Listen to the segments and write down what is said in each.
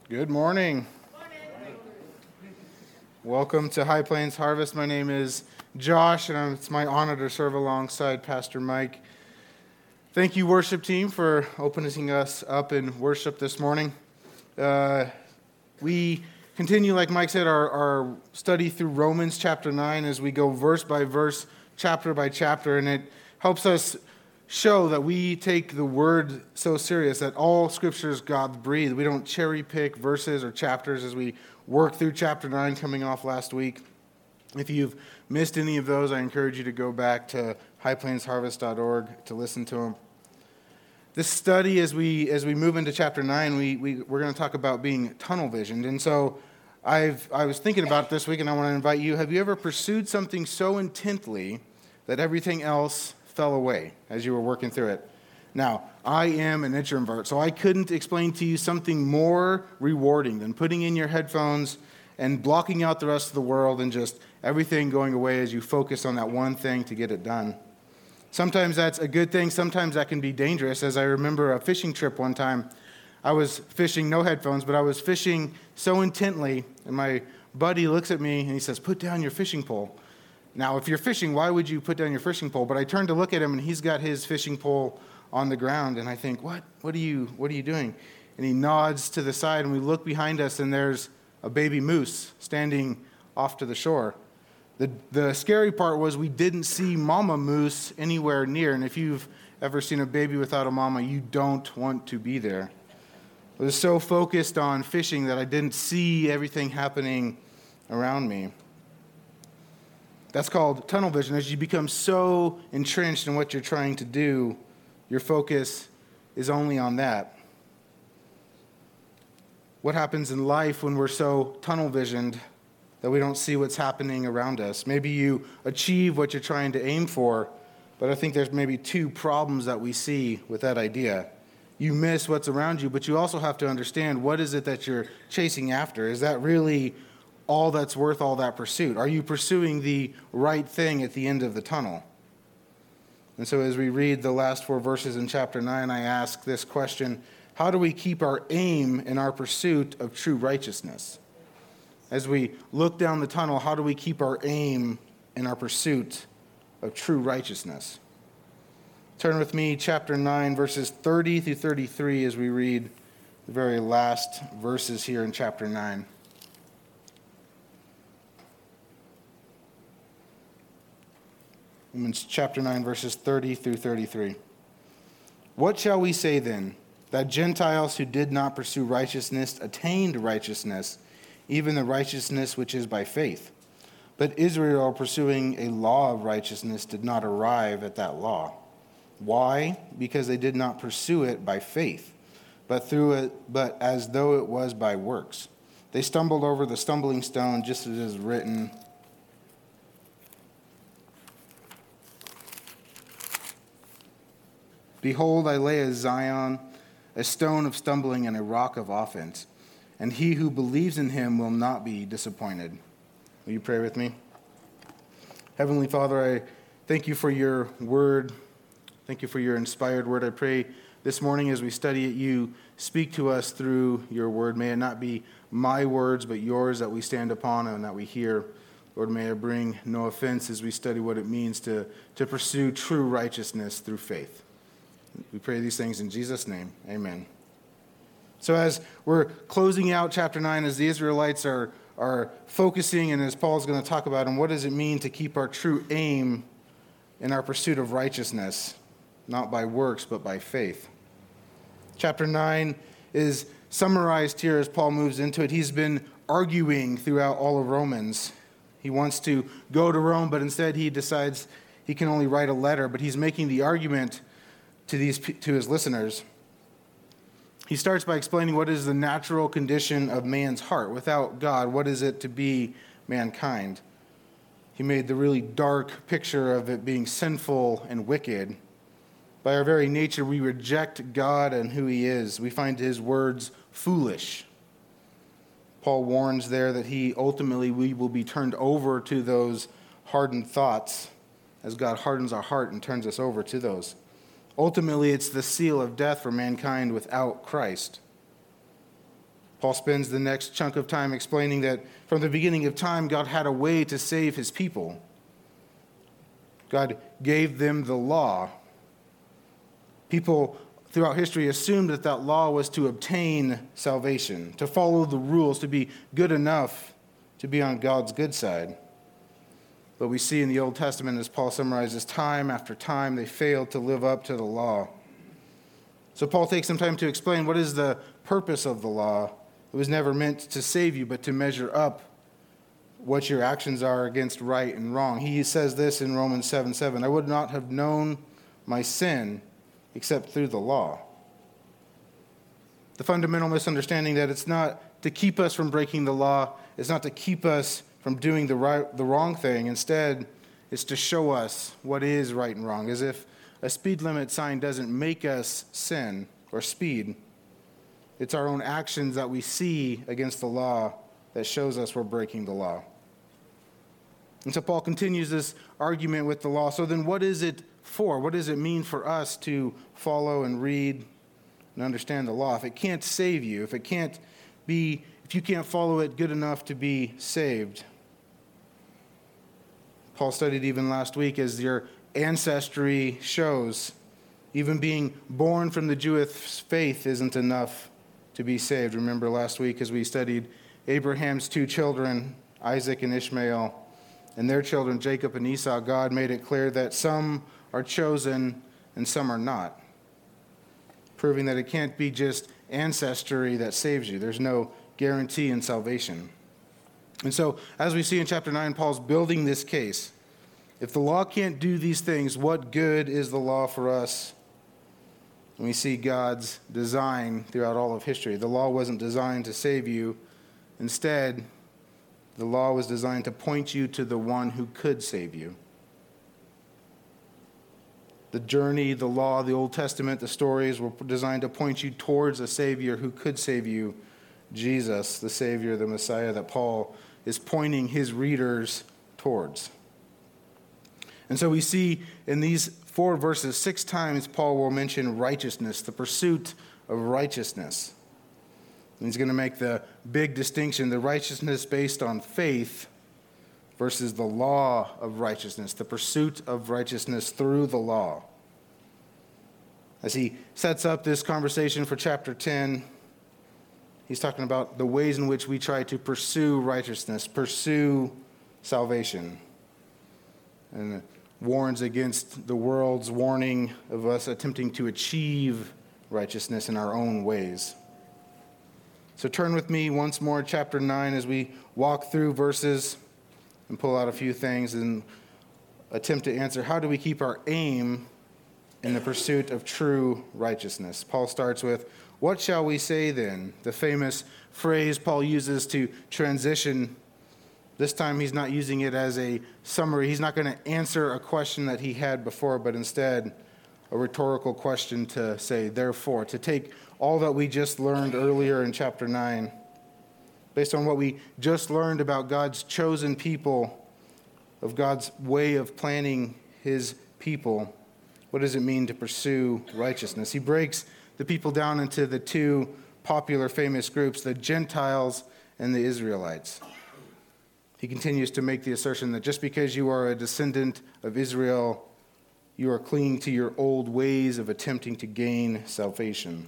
Good morning. Welcome to High Plains Harvest. My name is Josh, and it's my honor to serve alongside Pastor Mike. Thank you, worship team, for opening us up in worship this morning. We continue, like Mike said, our study through Romans chapter 9 as we go verse by verse, chapter by chapter, and it helps us show that we take the word so serious, that all scripture is God-breathed. We don't cherry pick verses or chapters as we work through chapter 9 coming off last week. If you've missed any of those, I encourage you to go back to highplainsharvest.org to listen to them. This study, as we move into chapter 9, we're going to talk about being tunnel visioned. And so I was thinking about it this week, and I want to invite you, have you ever pursued something so intently that everything else fell away as you were working through it? Now, I am an introvert, so I couldn't explain to you something more rewarding than putting in your headphones and blocking out the rest of the world and just everything going away as you focus on that one thing to get it done. Sometimes that's a good thing. Sometimes that can be dangerous. As I remember a fishing trip one time, I was fishing, no headphones, but I was fishing so intently, and my buddy looks at me and he says, "Put down your fishing pole." Now, if you're fishing, why would you put down your fishing pole? But I turn to look at him, and he's got his fishing pole on the ground, and I think, What are you doing?" And he nods to the side, and we look behind us, and there's a baby moose standing off to the shore. The scary part was we didn't see mama moose anywhere near, and if you've ever seen a baby without a mama, you don't want to be there. I was so focused on fishing that I didn't see everything happening around me. That's called tunnel vision. As you become so entrenched in what you're trying to do, your focus is only on that. What happens in life when we're so tunnel visioned that we don't see what's happening around us? Maybe you achieve what you're trying to aim for, but I think there's maybe two problems that we see with that idea. You miss what's around you, but you also have to understand, what is it that you're chasing after? Is that really all that's worth all that pursuit? Are you pursuing the right thing at the end of the tunnel? And so as we read the last 4 verses in chapter 9, I ask this question: how do we keep our aim in our pursuit of true righteousness? As we look down the tunnel, how do we keep our aim in our pursuit of true righteousness? Turn with me, chapter 9, verses 30 through 33, as we read the very last verses here in chapter 9. Romans chapter 9, verses 30 through 33. What shall we say then? That Gentiles who did not pursue righteousness attained righteousness, even the righteousness which is by faith. But Israel, pursuing a law of righteousness, did not arrive at that law. Why? Because they did not pursue it by faith, but as though it was by works. They stumbled over the stumbling stone, just as it is written, "Behold, I lay as Zion a stone of stumbling and a rock of offense, and he who believes in him will not be disappointed." Will you pray with me? Heavenly Father, I thank you for your word. Thank you for your inspired word. I pray this morning as we study it, you speak to us through your word. May it not be my words, but yours that we stand upon and that we hear. Lord, may I bring no offense as we study what it means to pursue true righteousness through faith. We pray these things in Jesus' name. Amen. So as we're closing out chapter 9, as the Israelites are focusing, and as Paul's going to talk about, and what does it mean to keep our true aim in our pursuit of righteousness, not by works, but by faith. Chapter 9 is summarized here as Paul moves into it. He's been arguing throughout all of Romans. He wants to go to Rome, but instead he decides he can only write a letter, but he's making the argument to his listeners. He starts by explaining what is the natural condition of man's heart. Without God, what is it to be mankind? He made the really dark picture of it being sinful and wicked. By our very nature, we reject God and who he is. We find his words foolish. Paul warns there that we will be turned over to those hardened thoughts as God hardens our heart and turns us over to those. Ultimately, it's the seal of death for mankind without Christ. Paul spends the next chunk of time explaining that from the beginning of time, God had a way to save his people. God gave them the law. People throughout history assumed that that law was to obtain salvation, to follow the rules, to be good enough to be on God's good side. But we see in the Old Testament, as Paul summarizes, time after time, they failed to live up to the law. So Paul takes some time to explain what is the purpose of the law. It was never meant to save you, but to measure up what your actions are against right and wrong. He says this in Romans 7:7, I would not have known my sin except through the law. The fundamental misunderstanding that it's not to keep us from breaking the law, it's not to keep us from doing the wrong thing. Instead, it's to show us what is right and wrong, as if a speed limit sign doesn't make us sin or speed. It's our own actions that we see against the law that shows us we're breaking the law. And so Paul continues this argument with the law. So then what is it for? What does it mean for us to follow and read and understand the law? If it can't save you, if you can't follow it good enough to be saved. Paul studied even last week, as your ancestry shows, even being born from the Jewish faith isn't enough to be saved. Remember last week as we studied Abraham's two children, Isaac and Ishmael, and their children, Jacob and Esau, God made it clear that some are chosen and some are not, proving that it can't be just ancestry that saves you. There's no guarantee in salvation. And so, as we see in chapter 9, Paul's building this case. If the law can't do these things, what good is the law for us? And we see God's design throughout all of history. The law wasn't designed to save you. Instead, the law was designed to point you to the one who could save you. The journey, the law, the Old Testament, the stories were designed to point you towards a Savior who could save you, Jesus, the Savior, the Messiah that Paul is pointing his readers towards. And so we see in these 4 verses, 6 times Paul will mention righteousness, the pursuit of righteousness. And he's going to make the big distinction, the righteousness based on faith versus the law of righteousness, the pursuit of righteousness through the law. As he sets up this conversation for chapter 10, he's talking about the ways in which we try to pursue righteousness, pursue salvation, and warns against the world's warning of us attempting to achieve righteousness in our own ways. So turn with me once more, chapter 9, as we walk through verses and pull out a few things and attempt to answer, how do we keep our aim in the pursuit of true righteousness? Paul starts with, what shall we say then? The famous phrase Paul uses to transition. This time he's not using it as a summary. He's not going to answer a question that he had before, but instead a rhetorical question to say, therefore, to take all that we just learned earlier in chapter 9, based on what we just learned about God's chosen people, of God's way of planning his people. What does it mean to pursue righteousness? He breaks the people down into the 2 popular famous groups, the Gentiles and the Israelites. He continues to make the assertion that just because you are a descendant of Israel, you are clinging to your old ways of attempting to gain salvation.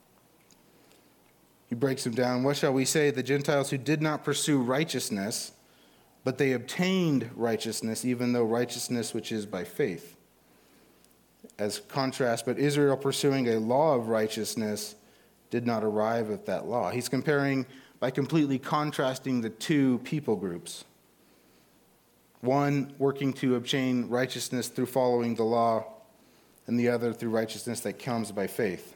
He breaks them down. What shall we say? The Gentiles who did not pursue righteousness, but they obtained righteousness, even though righteousness which is by faith. As contrast, but Israel pursuing a law of righteousness did not arrive at that law. He's comparing by completely contrasting the 2 people groups. One working to obtain righteousness through following the law, and the other through righteousness that comes by faith.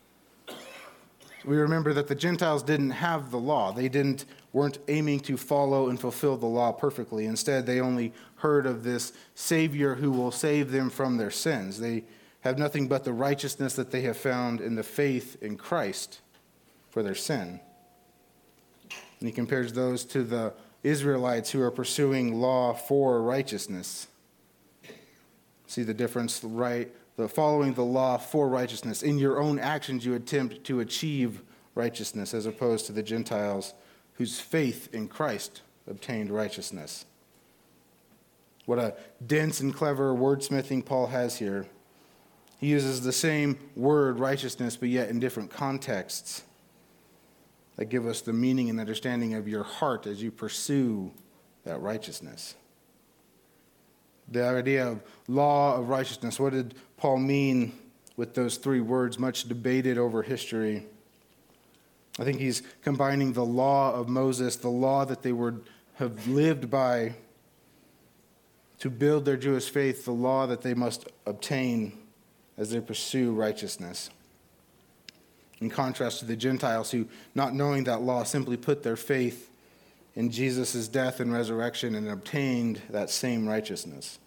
We remember that the Gentiles didn't have the law. They weren't aiming to follow and fulfill the law perfectly. Instead, they only heard of this Savior who will save them from their sins. They have nothing but the righteousness that they have found in the faith in Christ for their sin. And he compares those to the Israelites who are pursuing law for righteousness. See the difference, right? The following the law for righteousness. In your own actions, you attempt to achieve righteousness, as opposed to the Gentiles whose faith in Christ obtained righteousness. What a dense and clever wordsmithing Paul has here. He uses the same word, righteousness, but yet in different contexts that give us the meaning and understanding of your heart as you pursue that righteousness. The idea of law of righteousness, what did Paul mean with those three words, much debated over history? I think he's combining the law of Moses, the law that they would have lived by to build their Jewish faith, the law that they must obtain as they pursue righteousness. In contrast to the Gentiles who, not knowing that law, simply put their faith in Jesus' death and resurrection and obtained that same righteousness.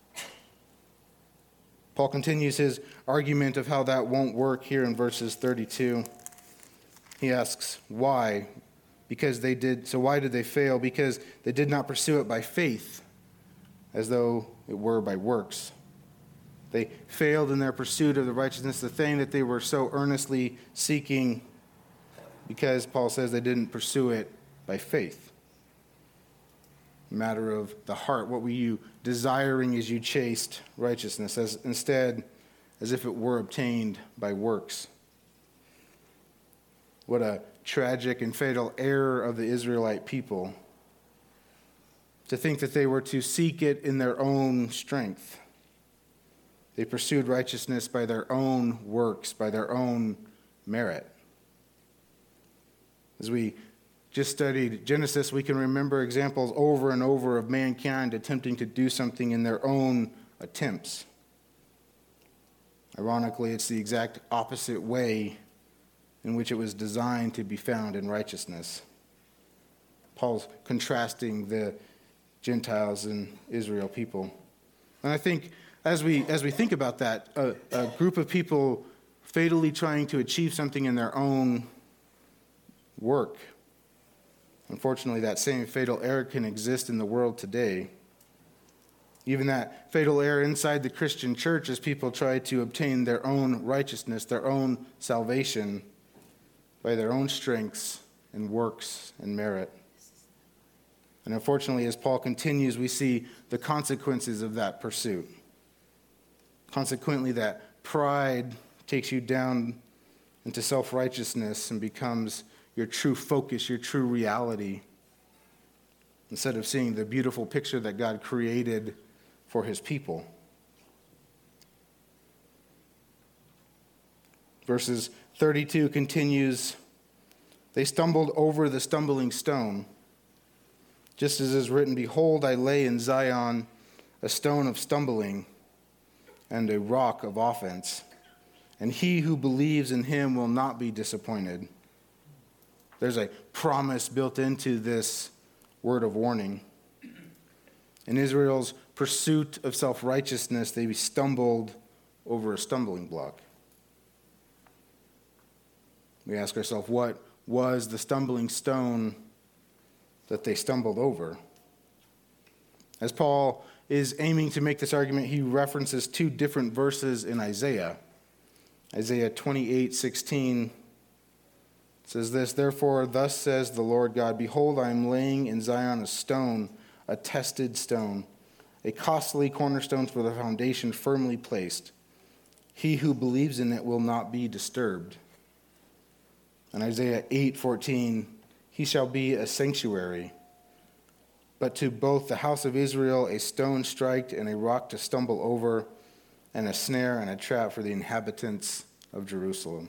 Paul continues his argument of how that won't work here in verses 32. He asks, why? So why did they fail? Because they did not pursue it by faith, as though it were by works. They failed in their pursuit of the righteousness, the thing that they were so earnestly seeking, because Paul says they didn't pursue it by faith. A matter of the heart. What were you desiring as you chased righteousness, instead as if it were obtained by works? What a tragic and fatal error of the Israelite people, to think that they were to seek it in their own strength. They pursued righteousness by their own works, by their own merit. As we just studied Genesis, we can remember examples over and over of mankind attempting to do something in their own attempts. Ironically, it's the exact opposite way in which it was designed to be found in righteousness. Paul's contrasting the Gentiles and Israel people. And I think as we think about that, a group of people fatally trying to achieve something in their own work, unfortunately, that same fatal error can exist in the world today. Even that fatal error inside the Christian church as people try to obtain their own righteousness, their own salvation by their own strengths and works and merit. And unfortunately, as Paul continues, we see the consequences of that pursuit. Consequently, that pride takes you down into self-righteousness and becomes your true focus, your true reality, instead of seeing the beautiful picture that God created for his people. Verses 32 continues, they stumbled over the stumbling stone, just as is written, behold, I lay in Zion a stone of stumbling and a rock of offense, and he who believes in him will not be disappointed. There's a promise built into this word of warning. In Israel's pursuit of self-righteousness, they stumbled over a stumbling block. We ask ourselves, what was the stumbling stone that they stumbled over? As Paul is aiming to make this argument, he references two different verses in Isaiah. Isaiah 28:16 says this, therefore, thus says the Lord God, behold, I am laying in Zion a stone, a tested stone, a costly cornerstone for the foundation firmly placed. He who believes in it will not be disturbed. And Isaiah 8:14, he shall be a sanctuary, but to both the house of Israel a stone striked and a rock to stumble over, and a snare and a trap for the inhabitants of Jerusalem.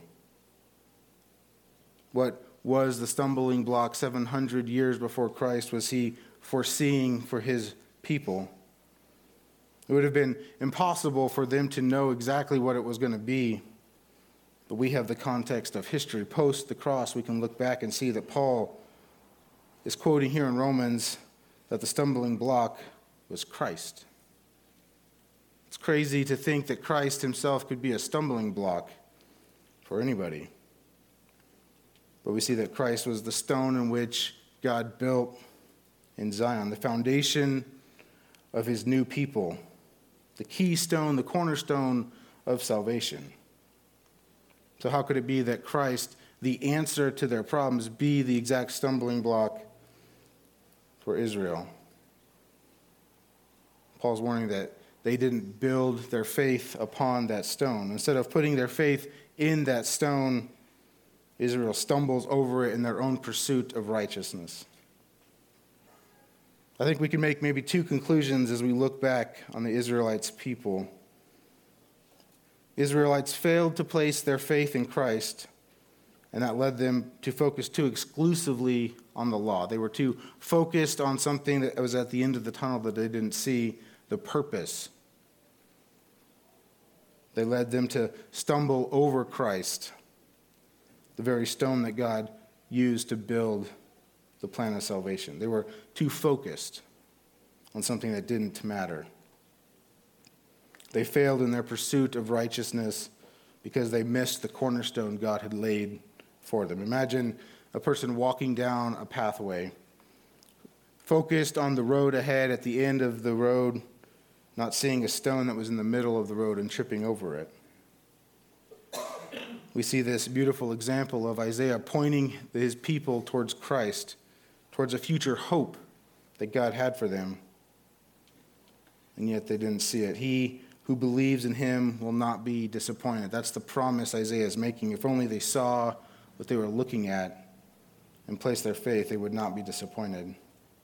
What was the stumbling block 700 years before Christ was he foreseeing for his people? It would have been impossible for them to know exactly what it was going to be. But we have the context of history. Post the cross, we can look back and see that Paul is quoting here in Romans that the stumbling block was Christ. It's crazy to think that Christ himself could be a stumbling block for anybody. But we see that Christ was the stone in which God built in Zion, the foundation of his new people, the keystone, the cornerstone of salvation. So how could it be that Christ the answer to their problems be the exact stumbling block for Israel. Paul's warning that they didn't build their faith upon that stone. Instead of putting their faith in that stone, Israel stumbles over it in their own pursuit of righteousness. I think we can make maybe two conclusions as we look back on the Israelites' people. Israelites failed to place their faith in Christ, and that led them to focus too exclusively on the law. They were too focused on something that was at the end of the tunnel that they didn't see the purpose. They led them to stumble over Christ, the very stone that God used to build the plan of salvation. They were too focused on something that didn't matter. They failed in their pursuit of righteousness because they missed the cornerstone God had laid for them. Imagine a person walking down a pathway, focused on the road ahead at the end of the road, not seeing a stone that was in the middle of the road and tripping over it. We see this beautiful example of Isaiah pointing his people towards Christ, towards a future hope that God had for them. And yet they didn't see it. He who believes in him will not be disappointed. That's the promise Isaiah is making. If only they saw what they were looking at and placed their faith, they would not be disappointed.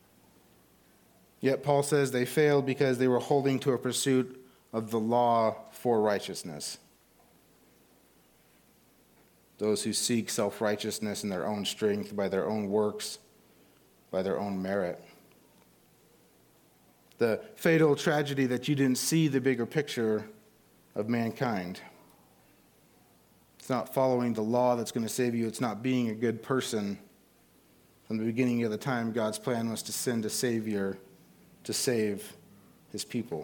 Yet Paul says they failed because they were holding to a pursuit of the law for righteousness. Those who seek self-righteousness in their own strength, by their own works, by their own merit. The fatal tragedy that you didn't see the bigger picture of mankind. It's not following the law that's going to save you. It's not being a good person. From the beginning of the time, God's plan was to send a Savior to save his people.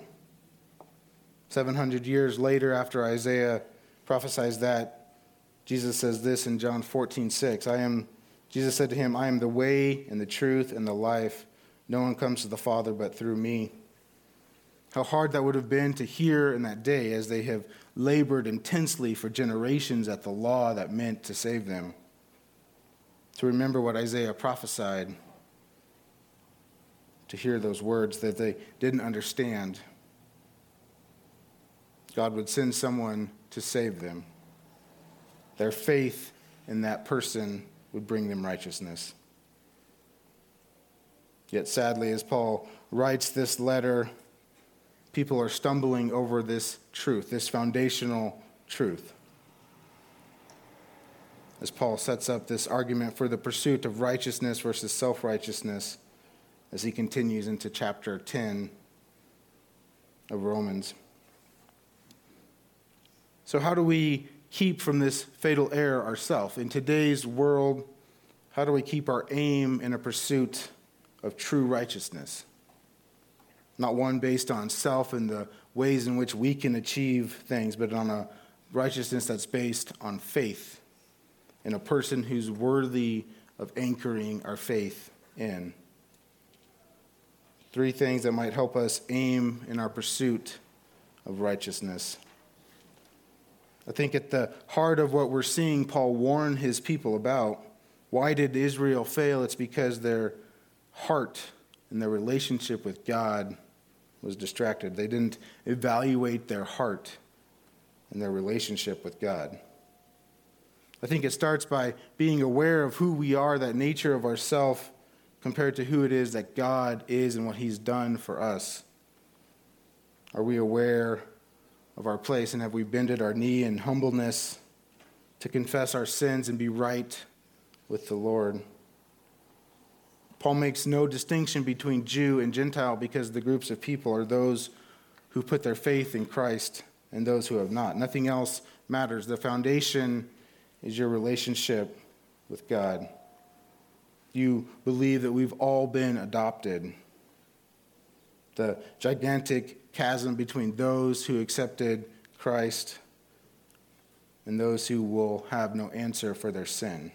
700 years later, after Isaiah prophesies that, Jesus says this in John 14:6. Jesus said to him, I am the way and the truth and the life. No one comes to the Father but through me. How hard that would have been to hear in that day as they have labored intensely for generations at the law that meant to save them. To remember what Isaiah prophesied, to hear those words that they didn't understand. God would send someone to save them. Their faith in that person would bring them righteousness. Yet sadly, as Paul writes this letter, people are stumbling over this truth, this foundational truth. As Paul sets up this argument for the pursuit of righteousness versus self-righteousness, as he continues into chapter 10 of Romans. So how do we keep from this fatal error ourselves? In today's world, how do we keep our aim in a pursuit of true righteousness? Not one based on self and the ways in which we can achieve things, but on a righteousness that's based on faith in a person who's worthy of anchoring our faith in. 3 things that might help us aim in our pursuit of righteousness. I think at the heart of what we're seeing Paul warn his people about, why did Israel fail? It's because their heart and their relationship with God was distracted. They didn't evaluate their heart and their relationship with God. I think it starts by being aware of who we are, that nature of ourself, compared to who it is that God is and what he's done for us. Are we aware of our place, and have we bended our knee in humbleness to confess our sins and be right with the Lord? Paul makes no distinction between Jew and Gentile because the groups of people are those who put their faith in Christ and those who have not. Nothing else matters. The foundation is your relationship with God. You believe that we've all been adopted. The gigantic chasm between those who accepted Christ and those who will have no answer for their sin.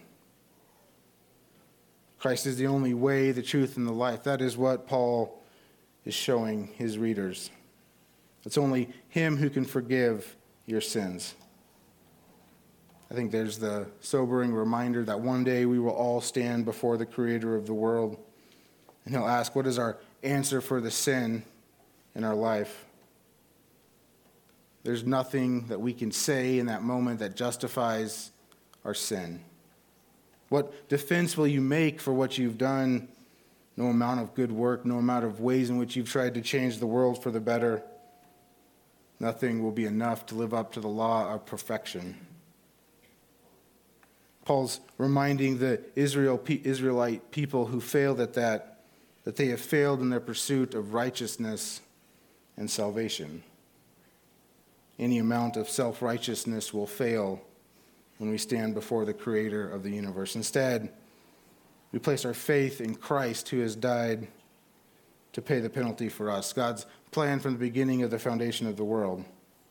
Christ is the only way, the truth, and the life. That is what Paul is showing his readers. It's only him who can forgive your sins. I think there's the sobering reminder that one day we will all stand before the Creator of the world, and He'll ask, what is our answer for the sin in our life? There's nothing that we can say in that moment that justifies our sin. What defense will you make for what you've done? No amount of good work, no amount of ways in which you've tried to change the world for the better. Nothing will be enough to live up to the law of perfection. Paul's reminding the Israelite people who failed at that they have failed in their pursuit of righteousness and salvation. Any amount of self-righteousness will fail when we stand before the Creator of the universe. Instead, we place our faith in Christ, who has died to pay the penalty for us. God's plan from the beginning of the foundation of the world.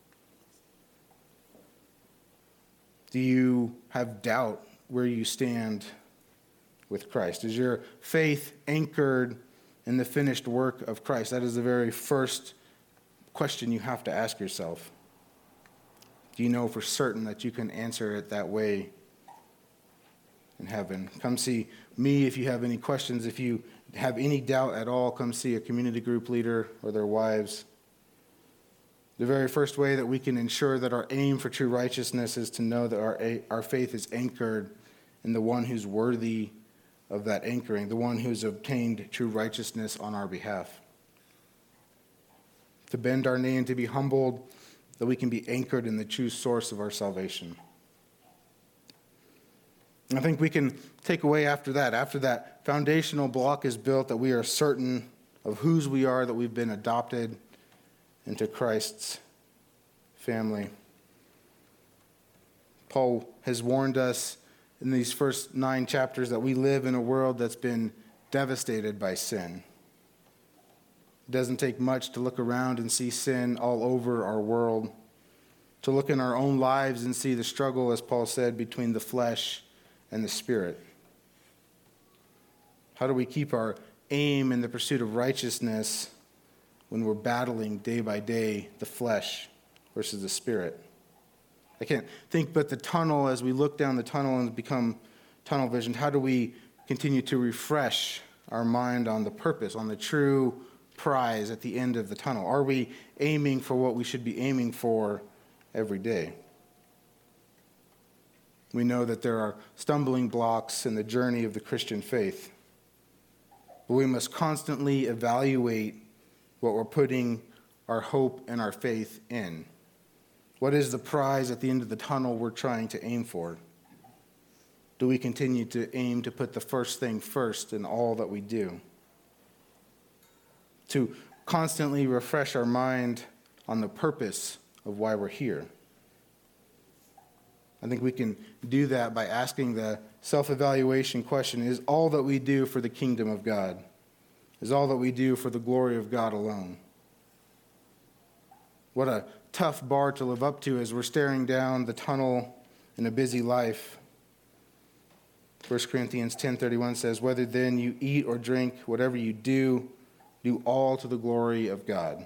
Do you have doubt where you stand with Christ? Is your faith anchored in the finished work of Christ? That is the very first question you have to ask yourself. Do you know for certain that you can answer it that way in heaven? Come see me if you have any questions. If you have any doubt at all, come see a community group leader or their wives. The very first way that we can ensure that our aim for true righteousness is to know that our faith is anchored in the one who's worthy of that anchoring, the one who's obtained true righteousness on our behalf. To bend our knee and to be humbled, that we can be anchored in the true source of our salvation. And I think we can take away after that foundational block is built, that we are certain of whose we are, that we've been adopted into Christ's family. Paul has warned us in these first 9 chapters that we live in a world that's been devastated by sin. It doesn't take much to look around and see sin all over our world, to look in our own lives and see the struggle, as Paul said, between the flesh and the spirit. How do we keep our aim in the pursuit of righteousness when we're battling day by day the flesh versus the spirit? I can't think but the tunnel, as we look down the tunnel and become tunnel visioned, how do we continue to refresh our mind on the purpose, on the true prize at the end of the tunnel? Are we aiming for what we should be aiming for every day? We know that there are stumbling blocks in the journey of the Christian faith, but we must constantly evaluate what we're putting our hope and our faith in. What is the prize at the end of the tunnel we're trying to aim for? Do we continue to aim to put the first thing first in all that we do? To constantly refresh our mind on the purpose of why we're here. I think we can do that by asking the self-evaluation question, is all that we do for the kingdom of God? Is all that we do for the glory of God alone? What a tough bar to live up to as we're staring down the tunnel in a busy life. 1 Corinthians 10:31 says, whether then you eat or drink, whatever you do all to the glory of God.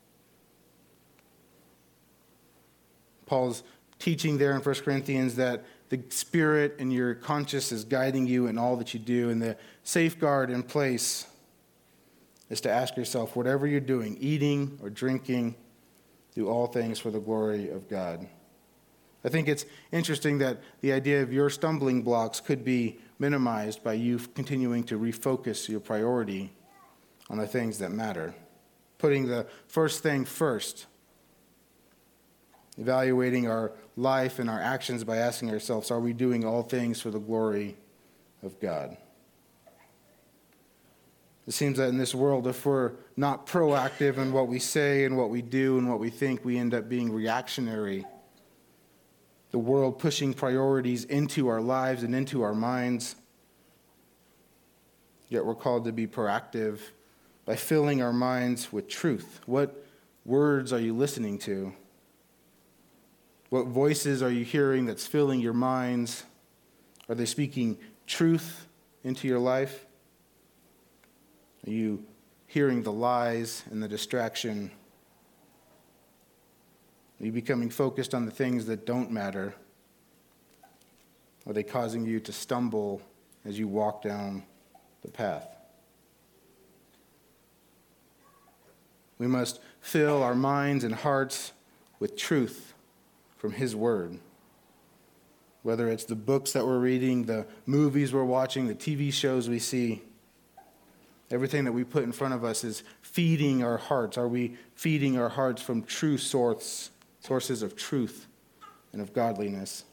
Paul's teaching there in 1 Corinthians that the Spirit and your conscience is guiding you in all that you do, and the safeguard in place is to ask yourself, whatever you're doing, eating or drinking, do all things for the glory of God. I think it's interesting that the idea of your stumbling blocks could be minimized by you continuing to refocus your priority on the things that matter. Putting the first thing first. Evaluating our life and our actions by asking ourselves, are we doing all things for the glory of God? It seems that in this world, if we're not proactive in what we say and what we do and what we think, we end up being reactionary. The world pushing priorities into our lives and into our minds. Yet we're called to be proactive by filling our minds with truth. What words are you listening to? What voices are you hearing that's filling your minds? Are they speaking truth into your life? Are you hearing the lies and the distraction? Are you becoming focused on the things that don't matter? Are they causing you to stumble as you walk down the path? We must fill our minds and hearts with truth from His Word. Whether it's the books that we're reading, the movies we're watching, the TV shows we see, everything that we put in front of us is feeding our hearts. Are we feeding our hearts from true sources of truth and of godliness?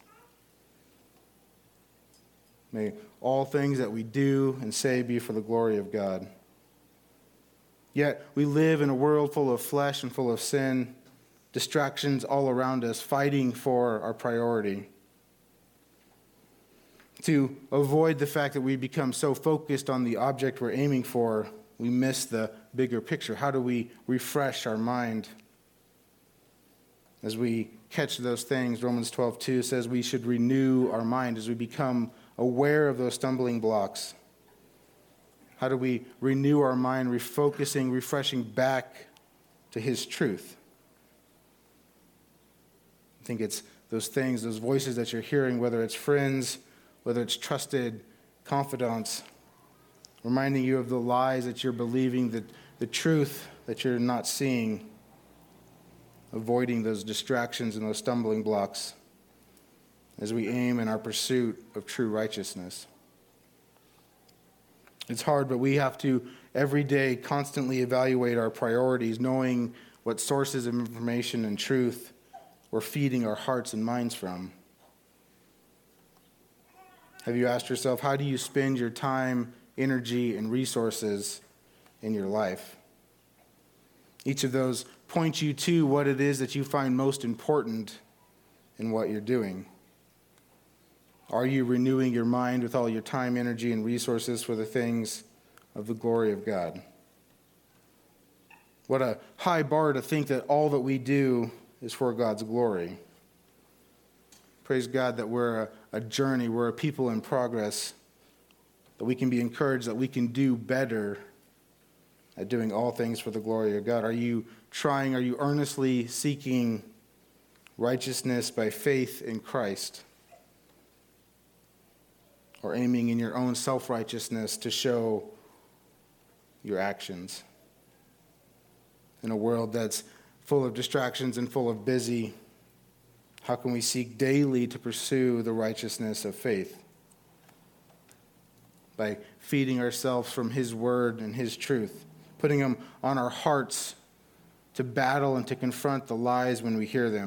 May all things that we do and say be for the glory of God. Yet we live in a world full of flesh and full of sin, distractions all around us, fighting for our priority. To avoid the fact that we become so focused on the object we're aiming for, we miss the bigger picture. How do we refresh our mind? As we catch those things, Romans 12:2 says we should renew our mind as we become aware of those stumbling blocks. How do we renew our mind, refocusing, refreshing back to His truth? I think it's those things, those voices that you're hearing, whether it's friends, whether it's trusted confidants, reminding you of the lies that you're believing, the truth that you're not seeing, avoiding those distractions and those stumbling blocks as we aim in our pursuit of true righteousness. It's hard, but we have to every day constantly evaluate our priorities, knowing what sources of information and truth we're feeding our hearts and minds from. Have you asked yourself, how do you spend your time, energy, and resources in your life? Each of those points you to what it is that you find most important in what you're doing. Are you renewing your mind with all your time, energy, and resources for the things of the glory of God? What a high bar to think that all that we do is for God's glory. Praise God that we're a journey, we're a people in progress, that we can be encouraged that we can do better at doing all things for the glory of God. Are you earnestly seeking righteousness by faith in Christ? Or aiming in your own self-righteousness to show your actions? In a world that's full of distractions and full of busy, how can we seek daily to pursue the righteousness of faith? By feeding ourselves from His Word and His truth, putting them on our hearts to battle and to confront the lies when we hear them.